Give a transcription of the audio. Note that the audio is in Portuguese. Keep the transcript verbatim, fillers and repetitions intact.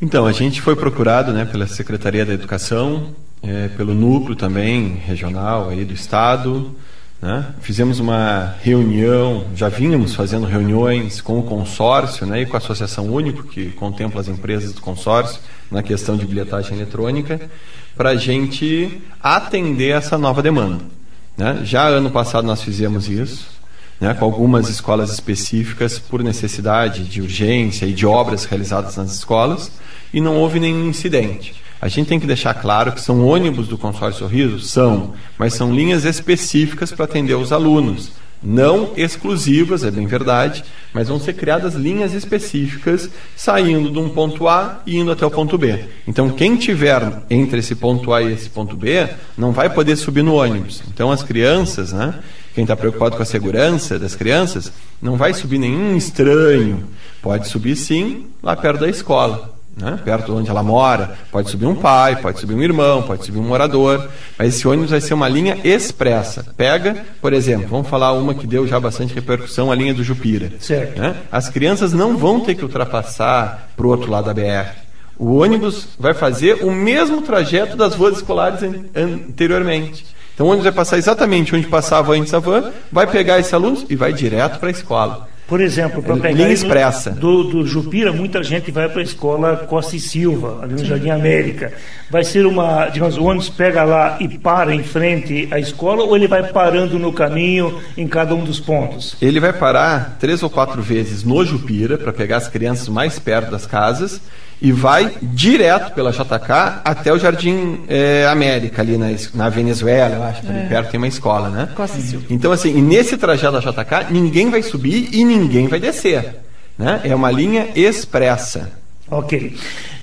Então, a gente foi procurado, né, pela Secretaria da Educação, é, pelo núcleo também regional aí do Estado, né? Fizemos uma reunião, já vínhamos fazendo reuniões com o consórcio, né, e com a Associação Único, que contempla as empresas do consórcio na questão de bilhetagem eletrônica, para a gente atender essa nova demanda, né? Já ano passado nós fizemos isso, né, com algumas escolas específicas por necessidade de urgência e de obras realizadas nas escolas, e não houve nenhum incidente. A gente tem que deixar claro que são ônibus do Consórcio Sorriso? São, mas são linhas específicas para atender os alunos. Não exclusivas, é bem verdade, mas vão ser criadas linhas específicas saindo de um ponto A e indo até o ponto B. Então, quem tiver entre esse ponto A e esse ponto B, não vai poder subir no ônibus. Então, as crianças, né, quem está preocupado com a segurança das crianças, não vai subir nenhum estranho. Pode subir, sim, lá perto da escola, né? Perto de onde ela mora, pode subir um pai, pode subir um irmão, pode subir um morador, mas esse ônibus vai ser uma linha expressa. Pega, por exemplo, vamos falar uma que deu já bastante repercussão, a linha do Jupira. Certo. Né? As crianças não vão ter que ultrapassar para o outro lado da B R. O ônibus vai fazer o mesmo trajeto das voas escolares an- anteriormente. Então o ônibus vai passar exatamente onde passava antes a van, vai pegar esses alunos e vai direto para a escola. Por exemplo, para pegar linha expressa do, do Jupira, muita gente vai para a escola Costa e Silva, ali no Jardim América. Vai ser uma, digamos, o ônibus pega lá e para em frente à escola, ou ele vai parando no caminho em cada um dos pontos? Ele vai parar três ou quatro vezes no Jupira, para pegar as crianças mais perto das casas, e vai direto pela J K até o Jardim é, América, ali na, na Venezuela, eu acho que é. Ali perto tem uma escola, né? Costa e Silva. Então, assim, e nesse trajeto da J K, ninguém vai subir e ninguém vai descer, né? É uma linha expressa. Ok.